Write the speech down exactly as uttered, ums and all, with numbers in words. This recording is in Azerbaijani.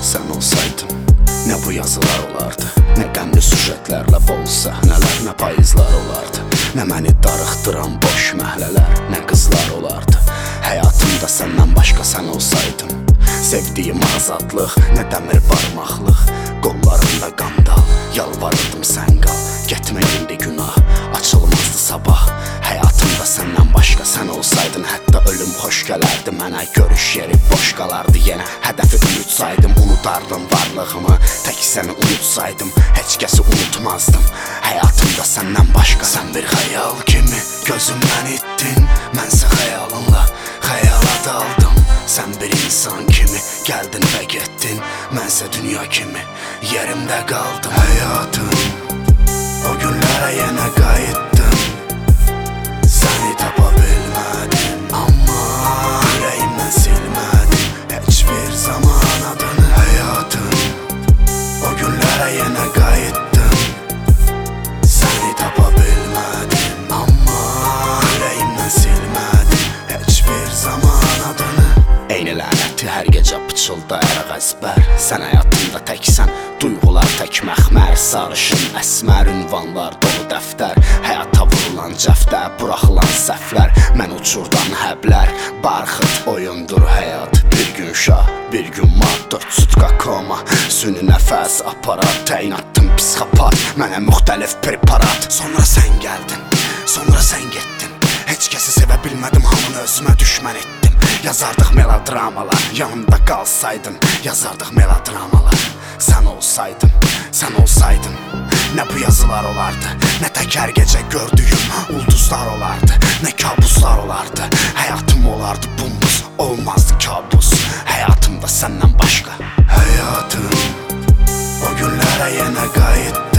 Sən olsaydın, nə bu yazılar olardı, nə qəmli sujetlərlə bol səhnələr, nə payızlar olardı, nə məni darıxdıran boş məhlələr, nə qızlar olardı. Həyatımda səndən başqa sən olsaydın, sevdiyim azadlıq, nə dəmir barmaqlıq, qollarımda qandal, yalvarırdım sən qal. Getmə indi günah, açılmazdı sabah. Həyatımda səndən başqa sən olsaydın, hətta ölüm xoş gələrdi mənə, görüş yeri boş qalardı yenə. Hədəfi unutsaydım, unudardım varlığımı, tək səni unutsaydım, heç kəsi unutmazdım. Həyatımda səndən başqa sən bir xəyal kimi gözümdən itdin, mənsə xəyalınla xəyala daldım. Sən bir insan kimi gəldin və getdin, mənsə dünya kimi yerimdə qaldım. Həyatım, o günlərə yenə qayıtdım, səni tapa bilmədim, amma ürəyimdən silmədim heç bir zaman adını. Həyatım, o günlərə yenə qayıtdım, səni tapa bilmədim, amma ürəyimdən silmədim heç bir zaman adını. Eyni lənəti hər gecə pıçılda ərəq əzbər, sən həyatımda təksən, duyğular tək məxmər, sarışın əsmər, ünvanlar dolu dəftər, həyata vurulan cəftə, buraxılan səhvlər, mən uçurdan həblər, barxıt oyundur həyat. Bir gün şah, bir gün mat, dörd sutka koma, süni nəfəs aparat, təyin attım psixopat, mənə müxtəlif preparat. Sonra sən gəldin, sonra sən getdin, heç kəsi sevə bilmədim, hamını özümə düşmən etdim. Yazardıq melodramalar, yanımda qalsaydın, yazardıq melodramalar. Sən olsaydın, sən olsaydın, nə bu yazılar olardı, nə tək hər gecə gördüyüm ulduzlar olardı, nə kabuslar olardı. Həyatım olardı bumbuz, olmazdı kabus, həyatımda səndən başqa. Həyatım, o günlərə yenə qayıtdım,